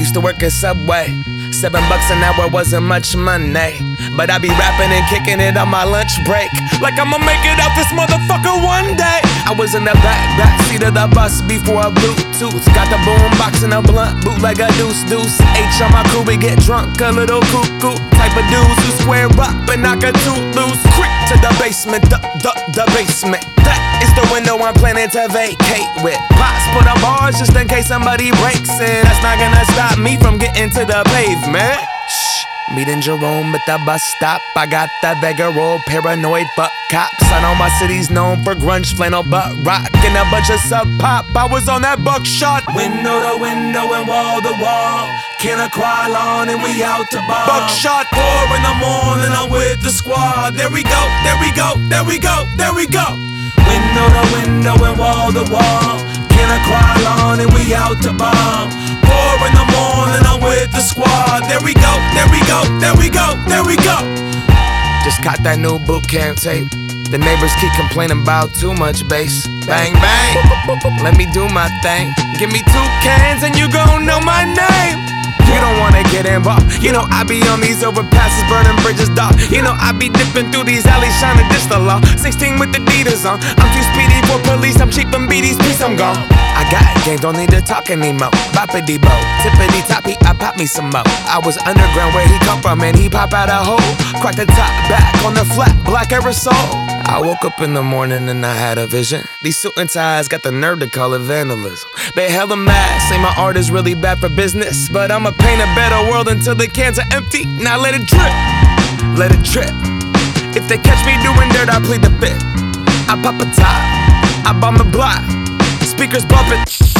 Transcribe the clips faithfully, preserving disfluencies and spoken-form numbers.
used to work at Subway. Seven bucks an hour wasn't much money, but I be rapping and kicking it on my lunch break, like I'ma make it out this motherfucker one day. I was in the back, back seat of the bus before a Bluetooth. Got the boom box and a blunt, boot like a deuce deuce. H on my crew, we get drunk, a little cuckoo. Type of dudes who square up and knock a tooth loose. Creep to the basement, the, the, the basement. That is the window I'm planning to vacate with. Pots put up bars just in case somebody breaks in. That's not gonna stop me from getting to the pavement. Shh. Meeting Jerome at the bus stop. I got the beggar roll, paranoid fuck cops. I know my city's known for grunge, flannel, butt rock, and a bunch of sub pop. I was on that buckshot. Window to window and wall to wall. Can I cry on and we out to ball. Buckshot. Four in the morning, I'm with the squad. There we go, there we go, there we go, there we go. Window to window and wall to wall. Can I cry on and we out to bomb. Four in the morning, I'm with the squad. There we go, there we go, there we go, there we go. Just caught that new boot camp tape. The neighbors keep complaining about too much bass. Bang, bang, let me do my thing. Give me two cans and you gon' know my name. You don't wanna get involved. You know I be on these overpasses, burning bridges, dog. You know I be dipping through these alleys, trying to dish the law. Sixteen with the Adidas on. I'm too speedy for police. I'm cheap and beat these peace. I'm gone. I got game, don't need to talk anymore. Boppity bo, tippity toppy, I pop me some more. I was underground where he come from, and he pop out a hole. Crack the top back on the flat, black aerosol. I woke up in the morning and I had a vision. These suit and ties got the nerve to call it vandalism. They hella mad, say my art is really bad for business, but I'ma paint a better world until the cans are empty. Now let it drip, let it drip. If they catch me doing dirt, I plead the fifth. I pop a top, I bomb the block, speakers bumping.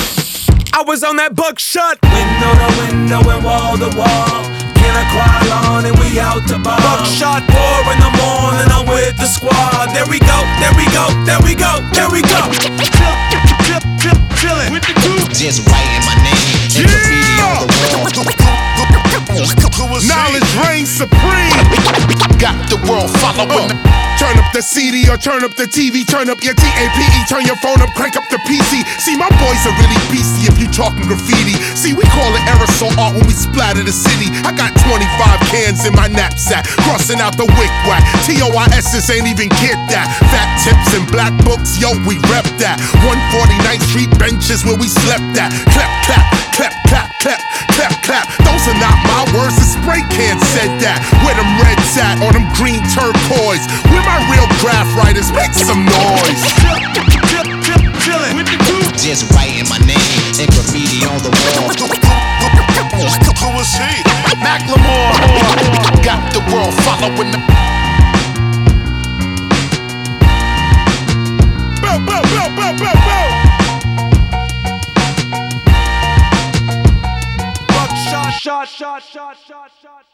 I was on that buckshot. Window to window and wall to wall. Can I cry on and we out to bomb. Buckshot. Four in the morning, I'm with the squad. There we go, there we go, there we go, there we go. Chillin' with the dude. Just writing my name and graffiti on the wall. Knowledge reigns supreme. Got the world following. Turn up the C D or turn up the T V. Turn up your T A P E. Turn your phone up, crank up the P C. See, my boys are really beastie if you talking graffiti. See, we call it aerosol art when we splatter the city. I got twenty-five cans in my knapsack, crossing out the wick whack. T O I S's ain't even get that. Fat tips and black books, yo, we rep that. one forty-ninth Street benches where we slept at. Clap, clap, clap, clap, clap, clap, clap. Those are not my words, the spray can said that. Where them reds at on them green turquoise? Where my real craft writers? Make some noise. Just writing my name and graffiti on the wall. Who was he? Macklemore. Got the world following the. Bow, bow, bow, bow, bow, bow. Buckshot, shot, shot, shot, shot, shot.